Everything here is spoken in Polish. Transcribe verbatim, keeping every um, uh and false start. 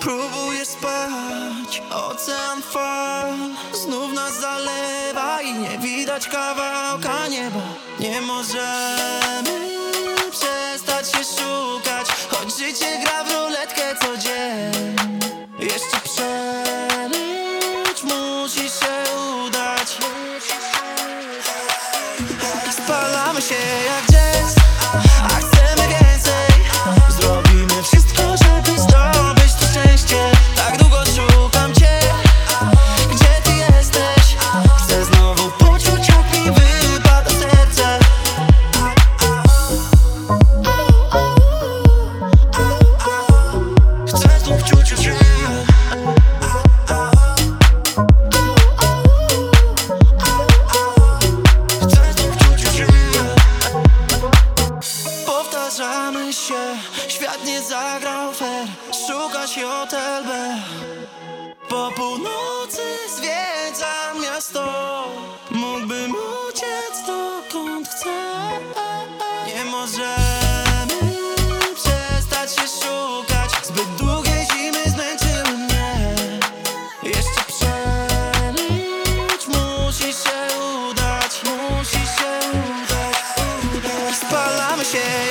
Próbuję spać, ocean fal znów nas zalewa i nie widać kawałka nieba. Nie możemy przestać się szukać, choć życie gra w ruletkę co dzień. Jeszcze przelicz, musi się udać. Spalamy się jak jazz, a chcemy więcej. Zrobimy wszystko, żeby zdobyć to szczęście. Tak długo szukam cię, gdzie ty jesteś? Chcę znowu poczuć, jak mi wypada serce. Chcę znów czuć cię. Powtarzamy się, świat nie zagrał fair. Szuka się hotel B. Po północy zwiedzam miasto. Mógłbym uciec dokąd chcę. Nie możemy przestać się szukać. Zbyt długie zimy zmęczyły mnie. Jeszcze przelicz, musi się udać. Musi się udać, udać. Spalamy się